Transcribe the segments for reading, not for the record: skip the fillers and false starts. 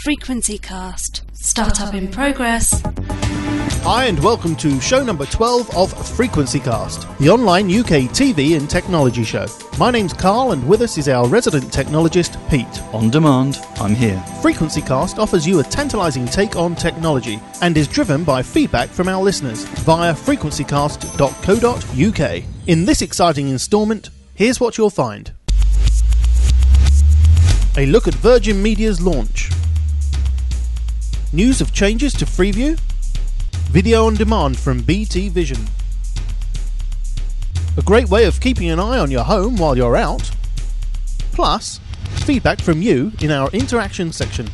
Frequency Cast. Startup in progress. Hi and welcome to show number 12 of Frequency Cast, the online UK TV and technology show. My name's Carl and with us is our resident technologist, Pete. On demand, I'm here. Frequency Cast offers you a tantalising take on technology and is driven by feedback from our listeners via frequencycast.co.uk. In this exciting instalment, here's what you'll find. A look at Virgin Media's launch. News of changes to Freeview. Video on demand from BT Vision. A great way of keeping an eye on your home while you're out. Plus, feedback from you in our interaction section.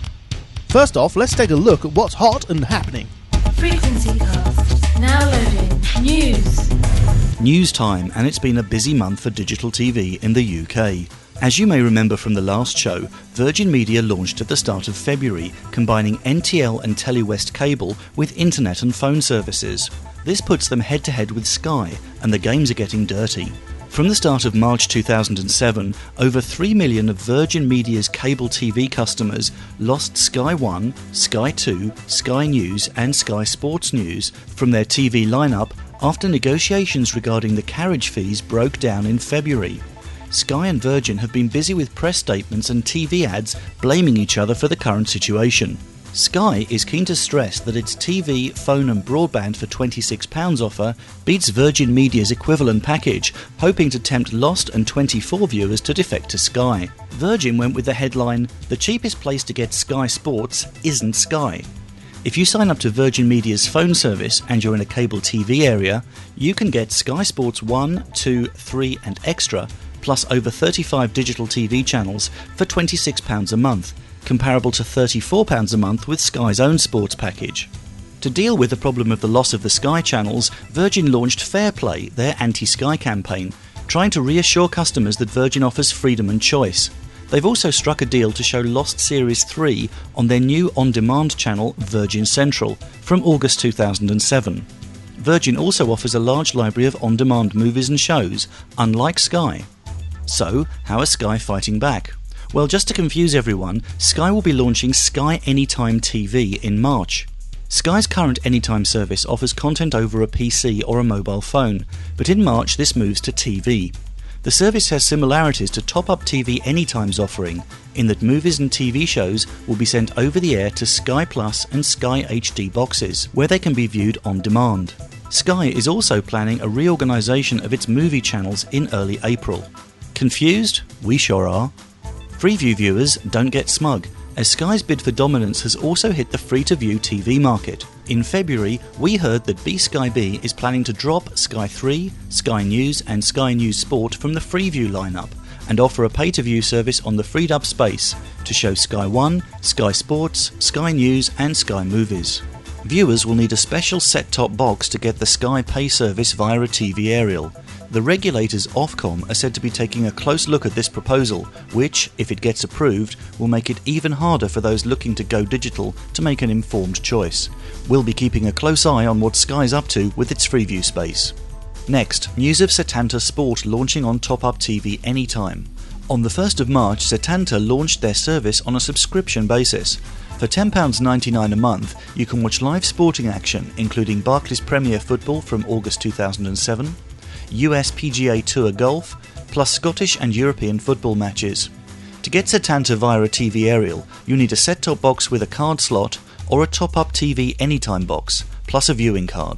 First off, let's take a look at what's hot and happening. Frequency Cast. Now loading. News. News time, and it's been a busy month for digital TV in the UK. As you may remember from the last show, Virgin Media launched at the start of February, combining NTL and Telewest cable with internet and phone services. This puts them head-to-head with Sky, and the games are getting dirty. From the start of March 2007, over 3 million of Virgin Media's cable TV customers lost Sky One, Sky Two, Sky News and Sky Sports News from their TV lineup after negotiations regarding the carriage fees broke down in February. Sky and Virgin have been busy with press statements and TV ads blaming each other for the current situation. Sky is keen to stress that its TV, phone and broadband for £26 offer beats Virgin Media's equivalent package, hoping to tempt Lost and 24 viewers to defect to Sky. Virgin went with the headline, "The cheapest place to get Sky Sports isn't Sky." If you sign up to Virgin Media's phone service and you're in a cable TV area, you can get Sky Sports 1, 2, 3 and Extra, plus over 35 digital TV channels for £26 a month, comparable to £34 a month with Sky's own sports package. To deal with the problem of the loss of the Sky channels, Virgin launched Fairplay, their anti-Sky campaign, trying to reassure customers that Virgin offers freedom and choice. They've also struck a deal to show Lost Series 3 on their new on-demand channel Virgin Central from August 2007. Virgin also offers a large library of on-demand movies and shows, unlike Sky. So, how is Sky fighting back? Well, just to confuse everyone, Sky will be launching Sky Anytime TV in March. Sky's current Anytime service offers content over a PC or a mobile phone, but in March this moves to TV. The service has similarities to Top Up TV Anytime's offering, in that movies and TV shows will be sent over the air to Sky Plus and Sky HD boxes, where they can be viewed on demand. Sky is also planning a reorganisation of its movie channels in early April. Confused? We sure are. Freeview viewers don't get smug, as Sky's bid for dominance has also hit the free-to-view TV market. In February, we heard that BSkyB is planning to drop Sky 3, Sky News and Sky News Sport from the Freeview lineup and offer a pay-to-view service on the freed-up space to show Sky One, Sky Sports, Sky News and Sky Movies. Viewers will need a special set-top box to get the Sky Pay service via a TV aerial. The regulators Ofcom are said to be taking a close look at this proposal, which, if it gets approved, will make it even harder for those looking to go digital to make an informed choice. We'll be keeping a close eye on what Sky's up to with its Freeview space. Next, news of Setanta Sport launching on Top Up TV Anytime. On the 1st of March, Setanta launched their service on a subscription basis. For £10.99 a month, you can watch live sporting action, including Barclays Premier Football from August 2007, US PGA Tour Golf, plus Scottish and European football matches. To get Setanta via a TV aerial, you need a set-top box with a card slot or a Top-Up TV Anytime box, plus a viewing card.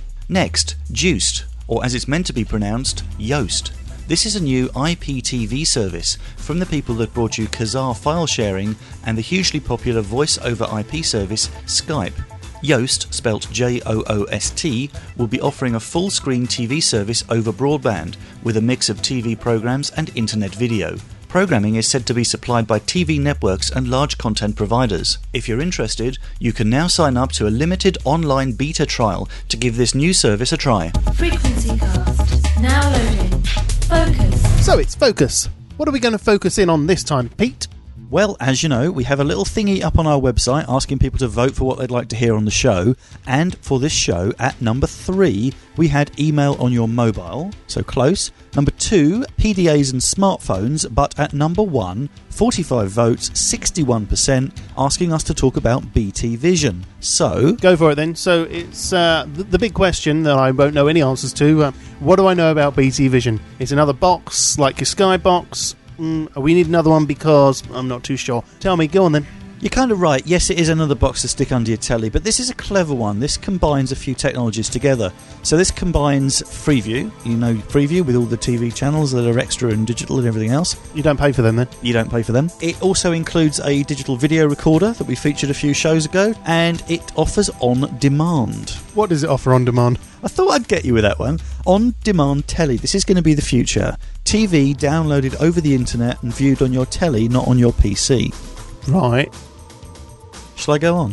Next, Juiced, or as it's meant to be pronounced, Yoast. This is a new IPTV service from the people that brought you Kazaa file sharing and the hugely popular voice-over IP service Skype. Yoast, spelt Joost, will be offering a full-screen TV service over broadband with a mix of TV programs and internet video. Programming is said to be supplied by TV networks and large content providers. If you're interested, you can now sign up to a limited online beta trial to give this new service a try. Frequency Cast. Now loading. Focus. So it's Focus. What are we going to focus in on this time, Pete? Well, as you know, we have a little thingy up on our website asking people to vote for what they'd like to hear on the show. And for this show, at number 3, we had email on your mobile, so close. Number 2, PDAs and smartphones, but at number 1, 45 votes, 61%, asking us to talk about BT Vision. So, Go for it then. So it's the big question that I won't know any answers to. What do I know about BT Vision? It's another box, like your Sky box. We need another one because I'm not too sure. Tell me, go on then. you're kind of right. Yes, it is another box to stick under your telly, but this is a clever one. This combines a few technologies together. So this combines Freeview, Freeview with all the TV channels that are extra and digital and everything else. You don't pay for them then? You don't pay for them. It also includes a digital video recorder that we featured a few shows ago, and it offers on demand. What does it offer on demand? I thought I'd get you with that one. On-demand telly. This is going to be the future. TV downloaded over the internet and viewed on your telly, not on your PC. Right. Shall I go on?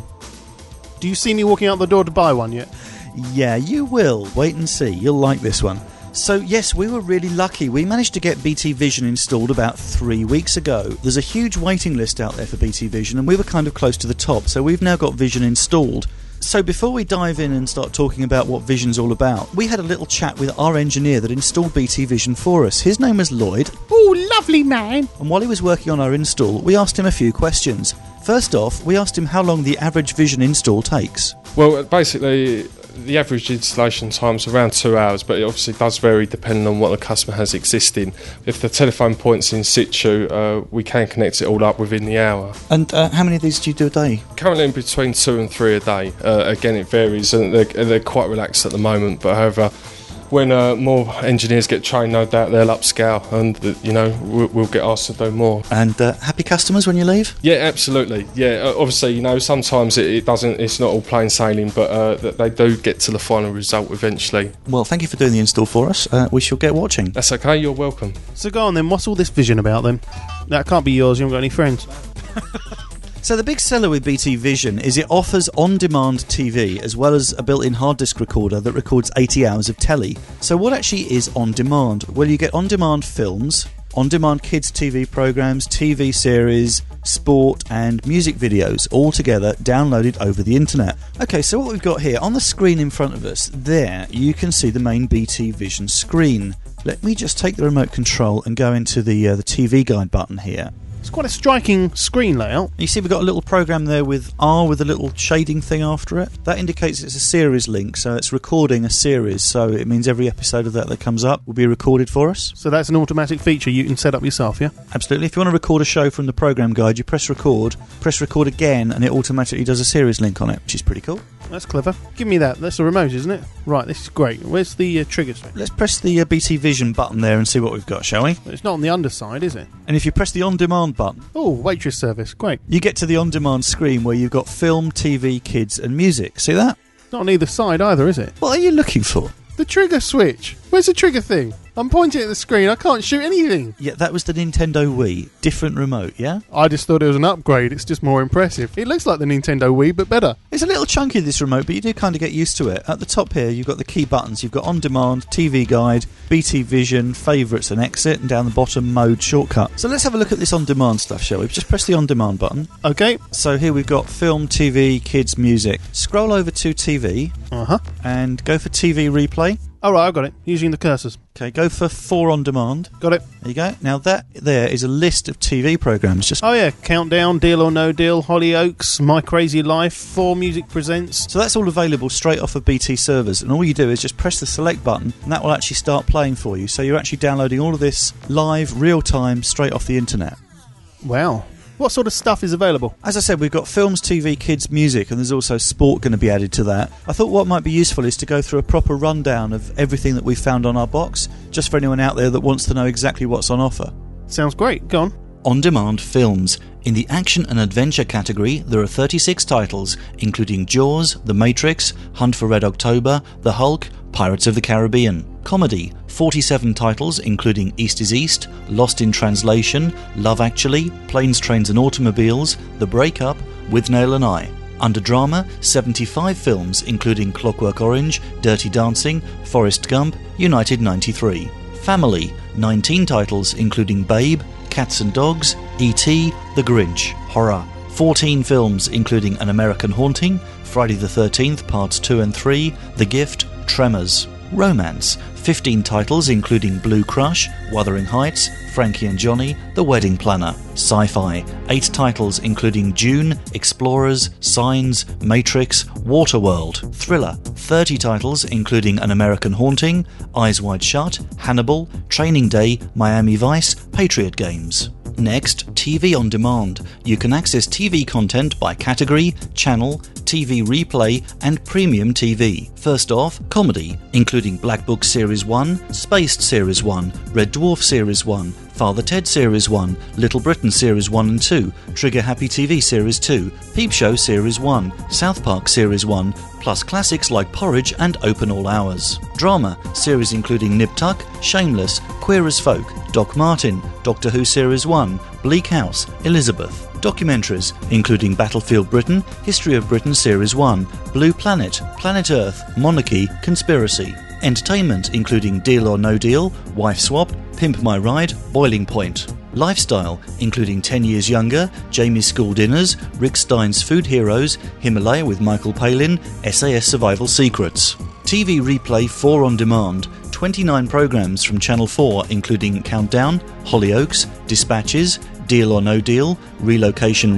Do you see me walking out the door to buy one yet? Yeah, you will. Wait and see. You'll like this one. So, yes, we were really lucky. We managed to get BT Vision installed about 3 weeks ago. There's a huge waiting list out there for BT Vision, and we were kind of close to the top, so we've now got Vision installed. So before we dive in and start talking about what Vision's all about, we had a little chat with our engineer that installed BT Vision for us. His name was Lloyd. Oh, lovely man. And while he was working on our install, we asked him a few questions. First off, we asked him how long the average Vision install takes. Well, basically, the average installation time is around 2 hours, but it obviously does vary depending on what the customer has existing. If the telephone point's in situ, we can connect it all up within the hour. And how many of these do you do a day? Currently in between 2 and 3 a day. Again, it varies, and they're quite relaxed at the moment, but however, when more engineers get trained, no doubt they'll upscale, and we'll get asked to do more. And happy customers when you leave? Yeah, absolutely. Yeah, obviously, sometimes it doesn't. It's not all plain sailing, but they do get to the final result eventually. Well, thank you for doing the install for us. We shall get watching. That's okay. You're welcome. So go on then. What's all this Vision about then? That can't be yours. You haven't got any friends. So the big seller with BT Vision is it offers on-demand TV as well as a built-in hard disk recorder that records 80 hours of telly. So what actually is on-demand? Well, you get on-demand films, on-demand kids TV programs, TV series, sport and music videos, all together downloaded over the internet. Okay, so what we've got here, on the screen in front of us, there you can see the main BT Vision screen. Let me just take the remote control and go into the TV guide button here. It's quite a striking screen layout. You see we've got a little program there with R with a little shading thing after it. That indicates it's a series link, so it's recording a series, so it means every episode of that comes up will be recorded for us. So that's an automatic feature you can set up yourself, yeah? Absolutely. If you want to record a show from the program guide, you press record again, and it automatically does a series link on it, which is pretty cool. That's clever. Give me that. That's the remote, isn't it? Right, this is great. Where's the trigger switch? Let's press the BT Vision button there and see what we've got, shall we? It's not on the underside, is it? And if you press the on-demand button... Oh, waitress service. Great. You get to the on-demand screen where you've got film, TV, kids and music. See that? Not on either side either, is it? What are you looking for? The trigger switch. Where's the trigger thing? I'm pointing at the screen. I can't shoot anything. Yeah, that was the Nintendo Wii. Different remote, yeah? I just thought it was an upgrade. It's just more impressive. It looks like the Nintendo Wii, but better. It's a little chunky, this remote, but you do kind of get used to it. At the top here, you've got the key buttons. You've got On Demand, TV Guide, BT Vision, Favourites and Exit, and down the bottom, Mode Shortcut. So let's have a look at this On Demand stuff, shall we? Just press the On Demand button. Okay. So here we've got film, TV, kids, music. Scroll over to TV. And go for TV Replay. All right, I've got it. Using the cursors. Okay, go for 4 On Demand. Got it. There you go. Now that there is a list of TV programmes. Oh yeah, Countdown, Deal or No Deal, Hollyoaks, My Crazy Life, 4 Music Presents. So that's all available straight off of BT servers, and all you do is just press the select button and that will actually start playing for you. So you're actually downloading all of this live, real time, straight off the internet. Wow. What sort of stuff is available? As I said, we've got films, TV, kids, music, and there's also sport going to be added to that. I thought what might be useful is to go through a proper rundown of everything that we've found on our box, just for anyone out there that wants to know exactly what's on offer. Sounds great. Go on. On-demand films. In the action and adventure category, there are 36 titles, including Jaws, The Matrix, Hunt for Red October, The Hulk, Pirates of the Caribbean. Comedy, 47 titles, including East is East, Lost in Translation, Love Actually, Planes, Trains and Automobiles, The Breakup, With Nail and I. Under drama, 75 films, including Clockwork Orange, Dirty Dancing, Forrest Gump, United 93. Family, 19 titles, including Babe, Cats and Dogs, E.T., The Grinch. Horror. 14 films including An American Haunting, Friday the 13th Parts 2 and 3, The Gift, Tremors. Romance. 15 titles including Blue Crush, Wuthering Heights, Frankie and Johnny, The Wedding Planner. Sci-fi. 8 titles including Dune, Explorers, Signs, Matrix, Waterworld. Thriller. 30 titles including An American Haunting, Eyes Wide Shut, Hannibal, Training Day, Miami Vice, Patriot Games. Next, TV on demand. You can access TV content by category, channel, TV replay and premium TV. First off, comedy, including Black Book Series 1, Spaced Series 1, Red Dwarf Series 1, Father Ted Series 1, Little Britain Series 1 and 2, Trigger Happy TV Series 2, Peep Show Series 1, South Park Series 1, plus classics like Porridge and Open All Hours. Drama, series including Nip Tuck, Shameless, Queer as Folk, Doc Martin, Doctor Who Series 1, Bleak House, Elizabeth. Documentaries, including Battlefield Britain, History of Britain Series 1, Blue Planet, Planet Earth, Monarchy, Conspiracy. Entertainment, including Deal or No Deal, Wife Swap, Pimp My Ride, Boiling Point. Lifestyle, including 10 Years Younger, Jamie's School Dinners, Rick Stein's Food Heroes, Himalaya with Michael Palin, SAS Survival Secrets. TV replay 4 on demand, 29 programmes from Channel 4 including Countdown, Hollyoaks, Dispatches, Deal or No Deal, Relocation,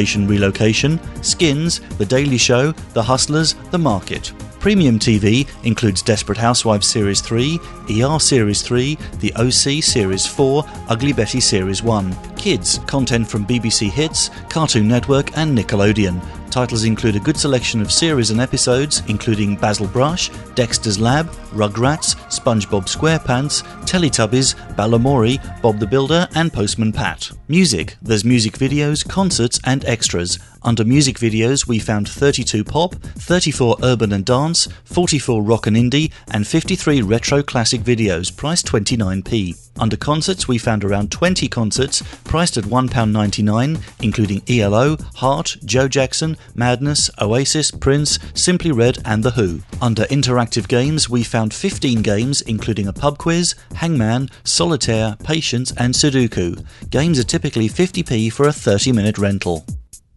Skins, The Daily Show, The Hustlers, The Market. Premium TV includes Desperate Housewives Series 3, ER Series 3, The OC Series 4, Ugly Betty Series 1. Kids, content from BBC Hits, Cartoon Network and Nickelodeon. Titles include a good selection of series and episodes, including Basil Brush, Dexter's Lab, Rugrats, SpongeBob SquarePants, Teletubbies, Balamory, Bob the Builder and Postman Pat. Music, there's music videos, concerts and extras. Under music videos we found 32 pop, 34 urban and dance, 44 rock and indie and 53 retro classic videos priced 29p. Under concerts we found around 20 concerts priced at £1.99 including ELO, Heart, Joe Jackson, Madness, Oasis, Prince, Simply Red and The Who. Under interactive games we found 15 games including a pub quiz, Hangman, Solitaire, Patience and Sudoku. Games are typically 50p for a 30-minute rental.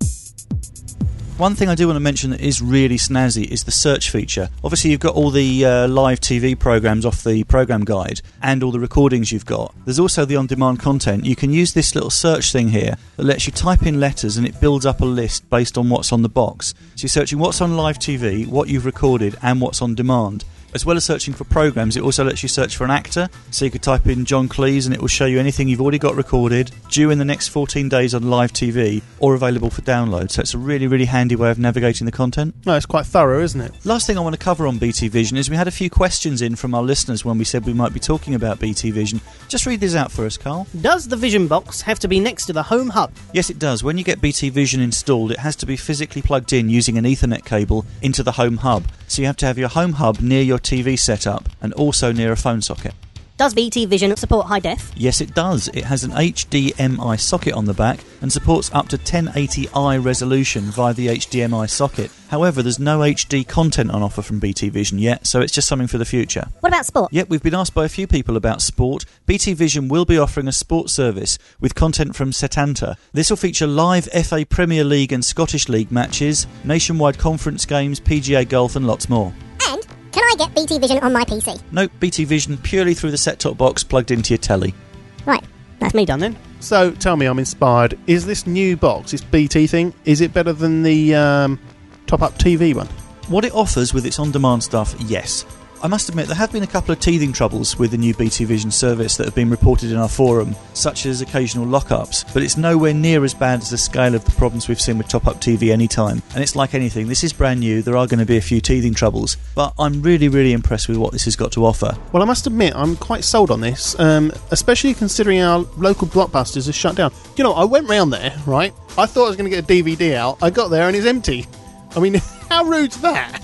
One thing I do want to mention that is really snazzy is the search feature. Obviously you've got all the live TV programmes off the programme guide and all the recordings you've got. There's also the on-demand content. You can use this little search thing here that lets you type in letters and it builds up a list based on what's on the box. So you're searching what's on live TV, what you've recorded and what's on demand. As well as searching for programmes, it also lets you search for an actor. So you could type in John Cleese and it will show you anything you've already got recorded, due in the next 14 days on live TV, or available for download. So it's a really, really handy way of navigating the content. No, it's quite thorough, isn't it? Last thing I want to cover on BT Vision is we had a few questions in from our listeners when we said we might be talking about BT Vision. Just read these out for us, Carl. Does the Vision box have to be next to the home hub? Yes, it does. When you get BT Vision installed, it has to be physically plugged in using an Ethernet cable into the home hub. So you have to have your home hub near your TV setup and also near a phone socket. Does BT Vision support high def? Yes, it does. It has an HDMI socket on the back and supports up to 1080i resolution via the HDMI socket. However, there's no HD content on offer from BT Vision yet, so it's just something for the future. What about sport? Yep, we've been asked by a few people about sport. BT Vision will be offering a sports service with content from Setanta. This will feature live FA Premier League and Scottish League matches, nationwide conference games, PGA golf and lots more. And can I get BT Vision on my PC? Nope, BT Vision purely through the set-top box plugged into your telly. Right, That's me done then. So, tell me, I'm inspired. Is this new box, this BT thing, is it better than the top-up TV one? What it offers with its on-demand stuff, yes. I must admit, there have been a couple of teething troubles with the new BT Vision service that have been reported in our forum, such as occasional lockups, but it's nowhere near as bad as the scale of the problems we've seen with top-up TV anytime. And it's like anything, this is brand new, there are going to be a few teething troubles, but I'm really, really impressed with what this has got to offer. Well, I must admit, I'm quite sold on this, especially considering our local Blockbusters are shut down. You know, I went round there, right? I thought I was going to get a DVD out, I got there and it's empty. I mean, how rude's that?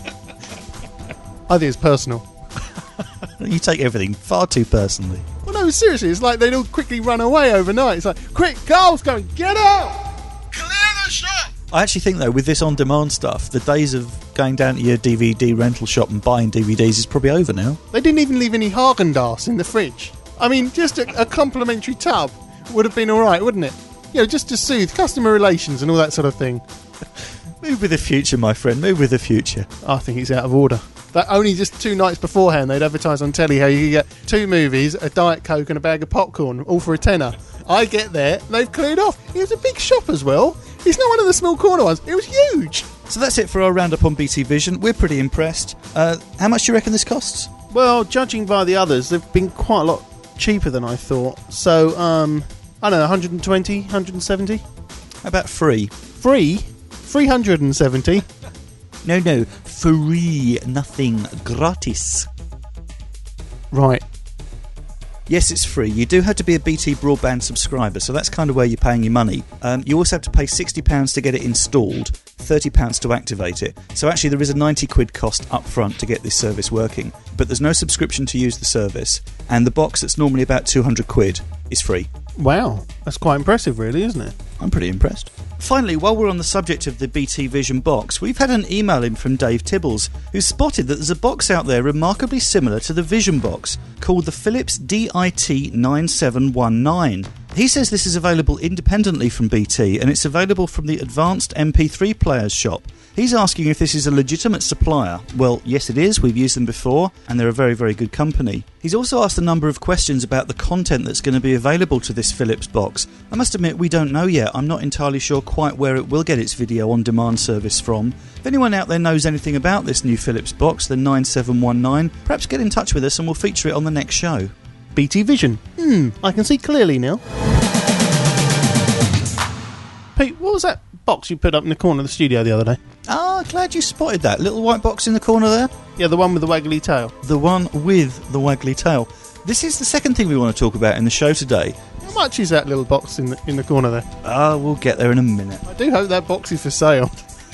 I think it's personal. You take everything far too personally. Well, no, seriously, it's like they'd all quickly run away overnight. It's like, quick, Carl's going, get out! Clear the shop! I actually think, though, with this on-demand stuff, the days of going down to your DVD rental shop and buying DVDs is probably over now. They didn't even leave any Haagen-Dazs in the fridge. I mean, just a complimentary tub would have been all right, wouldn't it? Just to soothe customer relations and all that sort of thing. Move with the future, my friend. Move with the future. I think it's out of order. That only just 2 nights beforehand they'd advertise on telly how you could get 2 movies, a Diet Coke and a bag of popcorn, all for a tenner. I get there, they've cleared off. It was a big shop as well. It's not one of the small corner ones. It was huge. So that's it for our roundup on BT Vision. We're pretty impressed. How much do you reckon this costs? Well, judging by the others, they've been quite a lot cheaper than I thought. So, I don't know, 120, 170? How about free? Free? 370? No, free, nothing, gratis. Right. Yes, it's free. You do have to be a BT broadband subscriber, so that's kind of where you're paying your money. You also have to pay £60 to get it installed, £30 to activate it. So actually there is a £90 cost up front to get this service working, but there's no subscription to use the service, and the box that's normally about £200 is free. Wow, that's quite impressive really, isn't it? I'm pretty impressed. Finally, while we're on the subject of the BT Vision box, we've had an email in from Dave Tibbles, who spotted that there's a box out there remarkably similar to the Vision box, called the Philips DIT 9719. He says this is available independently from BT, and it's available from the Advanced MP3 Players shop. He's asking if this is a legitimate supplier. Well, yes it is, we've used them before, and they're a very, very good company. He's also asked a number of questions about the content that's going to be available to this Philips box. I must admit, we don't know yet. I'm not entirely sure quite where it will get its video on demand service from. If anyone out there knows anything about this new Philips box, the 9719, perhaps get in touch with us and we'll feature it on the next show. BT Vision. I can see clearly now. Pete, what was that box you put up in the corner of the studio the other day? Ah, glad you spotted that. Little white box in the corner there? Yeah, the one with the waggly tail. The one with the waggly tail. This is the second thing we want to talk about in the show today. How much is that little box in the corner there? Ah, we'll get there in a minute. I do hope that box is for sale.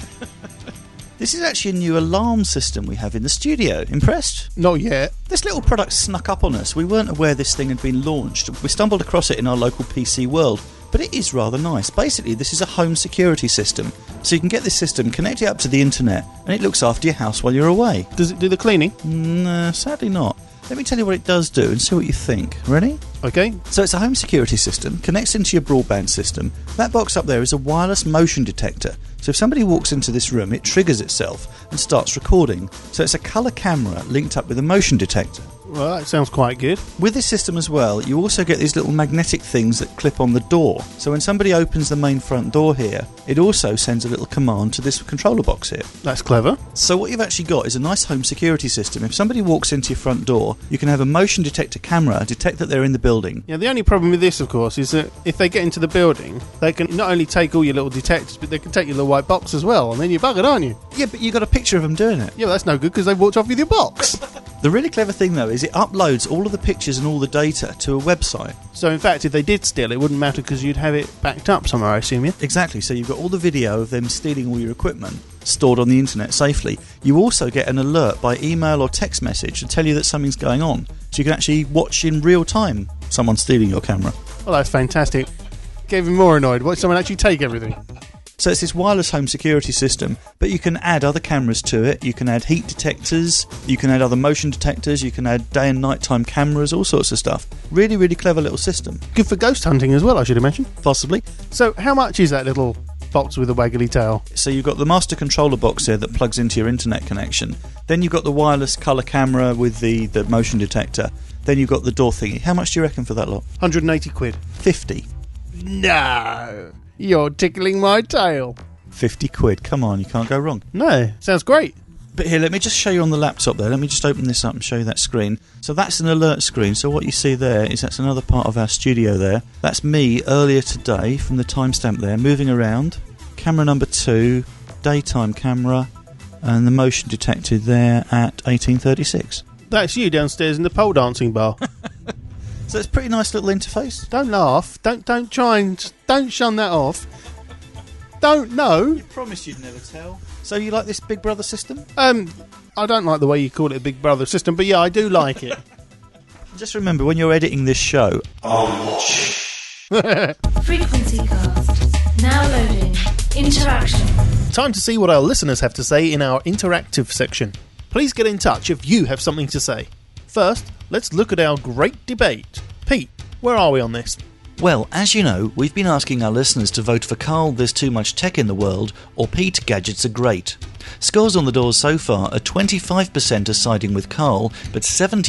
This is actually a new alarm system we have in the studio. Impressed? Not yet. This little product snuck up on us. We weren't aware this thing had been launched. We stumbled across it in our local PC world, but it is rather nice. Basically, this is a home security system. So you can get this system, connect it up to the internet, and it looks after your house while you're away. Does it do the cleaning? No, sadly not. Let me tell you what it does do and see what you think. Ready? Okay. So it's a home security system, connects into your broadband system. That box up there is a wireless motion detector. So if somebody walks into this room, it triggers itself and starts recording. So it's a colour camera linked up with a motion detector. Well, that sounds quite good. With this system as well, you also get these little magnetic things that clip on the door. So when somebody opens the main front door here, it also sends a little command to this controller box here. That's clever. So what you've actually got is a nice home security system. If somebody walks into your front door, you can have a motion detector camera detect that they're in the building. Yeah, the only problem with this, of course, is that if they get into the building, they can not only take all your little detectors, but they can take your little white box as well, and then you're buggered, aren't you? Yeah, but you got a picture of them doing it. Yeah, well, that's no good because they've walked off with your box. The really clever thing, though, is it uploads all of the pictures and all the data to a website. So, in fact, if they did steal, it wouldn't matter because you'd have it backed up somewhere, I assume, yeah? Exactly, so you've got all the video of them stealing all your equipment stored on the internet safely. You also get an alert by email or text message to tell you that something's going on. So you can actually watch in real time someone stealing your camera. Well, that's fantastic. Get even more annoyed. Watch someone actually take everything. So it's this wireless home security system, but you can add other cameras to it. You can add heat detectors, you can add other motion detectors, you can add day and night time cameras, all sorts of stuff. Really, really clever little system. Good for ghost hunting as well, I should imagine. Possibly. So how much is that little box with a waggly tail? So you've got the master controller box here that plugs into your internet connection. Then you've got the wireless colour camera with the motion detector. Then you've got the door thingy. How much do you reckon for that lot? 180 quid. 50. No! You're tickling my tail. 50 quid. Come on, you can't go wrong. No, sounds great. But here, let me just show you on the laptop there. Let me just open this up and show you that screen. So that's an alert screen. So what you see there is that's another part of our studio there. That's me earlier today from the timestamp there, moving around. Camera number 2, daytime camera, and the motion detected there at 1836. That's you downstairs in the pole dancing bar. So it's a pretty nice little interface. Don't laugh. Don't try and... Don't shun that off. Don't know. You promised you'd never tell. So you like this Big Brother system? I don't like the way you call it a Big Brother system, but yeah, I do like it. Just remember, when you're editing this show... Frequency Cast. Now loading. Interaction. Time to see what our listeners have to say in our interactive section. Please get in touch if you have something to say. First, let's look at our great debate. Pete, where are we on this? Well, as you know, we've been asking our listeners to vote for Carl, There's Too Much Tech in the World, or Pete, Gadgets Are Great. Scores on the doors so far are 25% are siding with Carl, but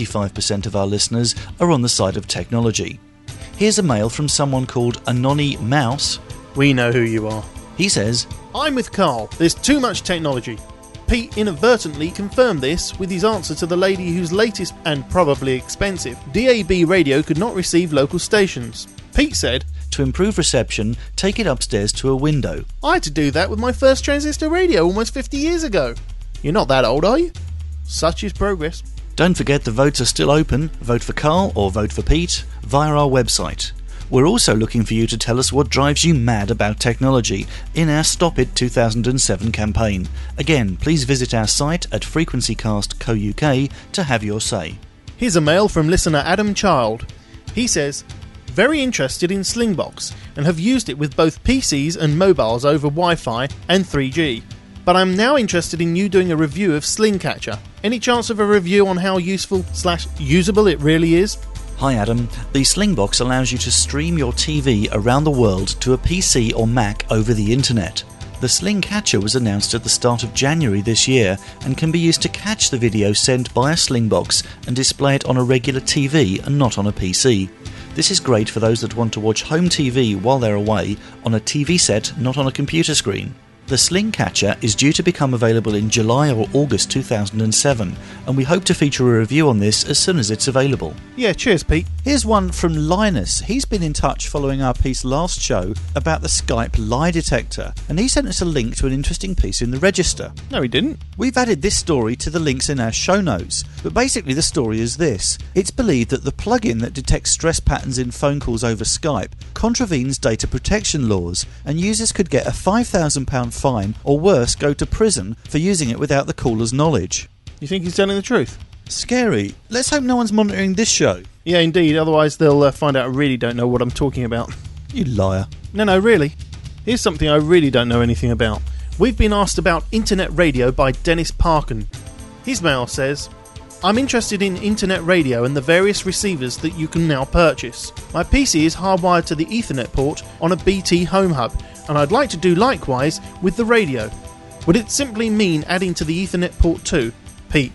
75% of our listeners are on the side of technology. Here's a mail from someone called Anony Mouse. We know who you are. He says, I'm with Carl. There's too much technology. Pete inadvertently confirmed this with his answer to the lady whose latest and probably expensive DAB radio could not receive local stations. Pete said, to improve reception, take it upstairs to a window. I had to do that with my first transistor radio almost 50 years ago. You're not that old, are you? Such is progress. Don't forget the votes are still open. Vote for Carl or vote for Pete via our website. We're also looking for you to tell us what drives you mad about technology in our Stop It 2007 campaign. Again, please visit our site at frequencycast.co.uk to have your say. Here's a mail from listener Adam Child. He says, very interested in Slingbox and have used it with both PCs and mobiles over Wi-Fi and 3G. But I'm now interested in you doing a review of Slingcatcher. Any chance of a review on how useful/usable it really is? Hi Adam, the Slingbox allows you to stream your TV around the world to a PC or Mac over the internet. The Slingcatcher was announced at the start of January this year and can be used to catch the video sent by a Slingbox and display it on a regular TV and not on a PC. This is great for those that want to watch home TV while they're away on a TV set, not on a computer screen. The Slingcatcher is due to become available in July or August 2007, and we hope to feature a review on this as soon as it's available. Yeah, cheers, Pete. Here's one from Linus. He's been in touch following our piece last show about the Skype lie detector, and he sent us a link to an interesting piece in the Register. No, he didn't. We've added this story to the links in our show notes, but basically the story is this. It's believed that the plugin that detects stress patterns in phone calls over Skype contravenes data protection laws, and users could get a £5,000 fine or worse, go to prison for using it without the caller's knowledge. You think he's telling the truth? Scary. Let's hope no one's monitoring this show. Yeah, indeed, otherwise they'll find out I really don't know what I'm talking about. You liar. No, really. Here's something I really don't know anything about. We've been asked about internet radio by Dennis Parkin. His mail says, I'm interested in internet radio and the various receivers that you can now purchase. My PC is hardwired to the Ethernet port on a BT home hub, and I'd like to do likewise with the radio. Would it simply mean adding to the Ethernet port too? Pete.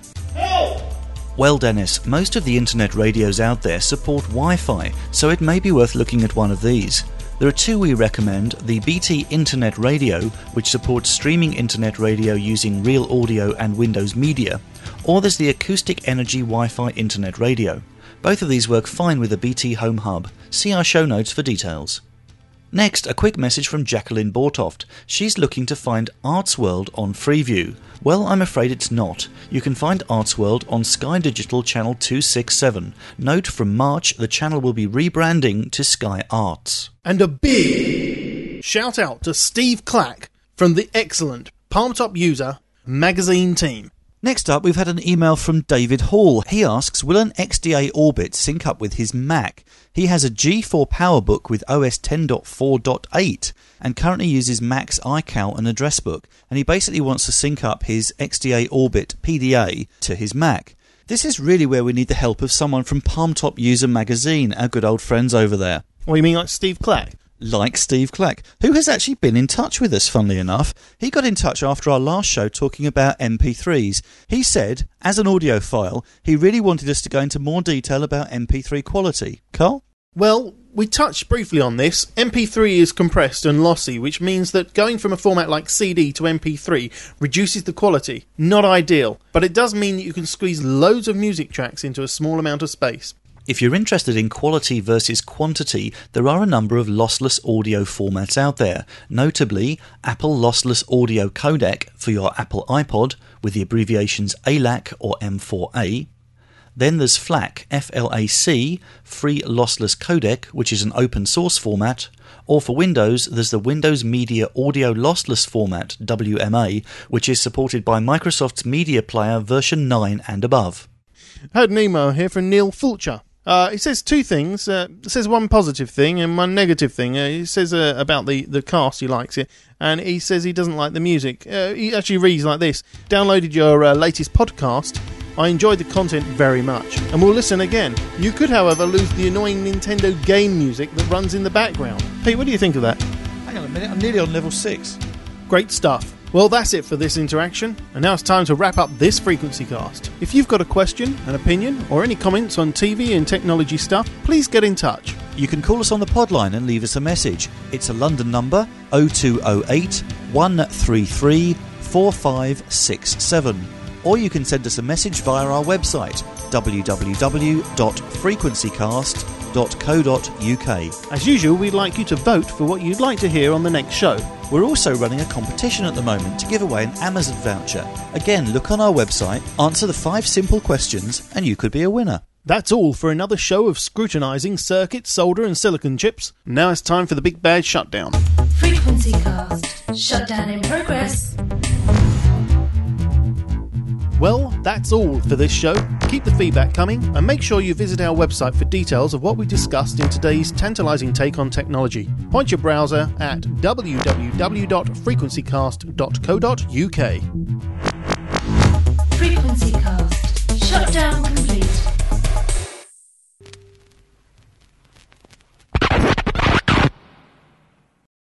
Well, Dennis, most of the internet radios out there support Wi-Fi, so it may be worth looking at one of these. There are two we recommend, the BT Internet Radio, which supports streaming internet radio using Real Audio and Windows Media, or there's the Acoustic Energy Wi-Fi Internet Radio. Both of these work fine with the BT Home Hub. See our show notes for details. Next, a quick message from Jacqueline Bortoft. She's looking to find Artsworld on Freeview. Well, I'm afraid it's not. You can find Artsworld on Sky Digital Channel 267. Note, from March, the channel will be rebranding to Sky Arts. And a big shout out to Steve Clack from the excellent Palm Top User magazine team. Next up, we've had an email from David Hall. He asks, will an XDA Orbit sync up with his Mac? He has a G4 PowerBook with OS 10.4.8 and currently uses Mac's iCal and address book, and he basically wants to sync up his XDA Orbit PDA to his Mac. This is really where we need the help of someone from Palm Top User magazine, our good old friends over there. What, you mean like Steve Clack? Like Steve Clack, who has actually been in touch with us, funnily enough. He got in touch after our last show talking about MP3s. He said, as an audiophile, he really wanted us to go into more detail about MP3 quality. Carl? Well, we touched briefly on this. MP3 is compressed and lossy, which means that going from a format like CD to MP3 reduces the quality. Not ideal, but it does mean that you can squeeze loads of music tracks into a small amount of space. If you're interested in quality versus quantity, there are a number of lossless audio formats out there, notably Apple Lossless Audio Codec for your Apple iPod with the abbreviations ALAC or M4A. Then there's FLAC, F-L-A-C, Free Lossless Codec, which is an open source format. Or for Windows, there's the Windows Media Audio Lossless Format, WMA, which is supported by Microsoft's Media Player version 9 and above. I had an email here from Neil Fulcher. He says two things. It says one positive thing and one negative thing. He says about the cast, he likes it, and he says he doesn't like the music. He actually reads like this: downloaded your latest podcast, I enjoyed the content very much, and will listen again. You could, however, lose the annoying Nintendo game music that runs in the background. Pete, what do you think of that? Hang on a minute, I'm nearly on level 6. Great stuff. Well, that's it for this interaction, and now it's time to wrap up this Frequency Cast. If you've got a question, an opinion, or any comments on TV and technology stuff, please get in touch. You can call us on the pod line and leave us a message. It's a London number, 0208 133 4567. Or you can send us a message via our website, www.frequencycast.co.uk. As usual, we'd like you to vote for what you'd like to hear on the next show. We're also running a competition at the moment to give away an Amazon voucher. Again, look on our website, answer the 5 simple questions, and you could be a winner. That's all for another show of scrutinising circuits, solder and silicon chips. Now it's time for the big bad shutdown. Frequency Cast. Shutdown in progress. Well, that's all for this show. Keep the feedback coming and make sure you visit our website for details of what we discussed in today's tantalising take on technology. Point your browser at www.frequencycast.co.uk. Frequency Cast. Shutdown complete.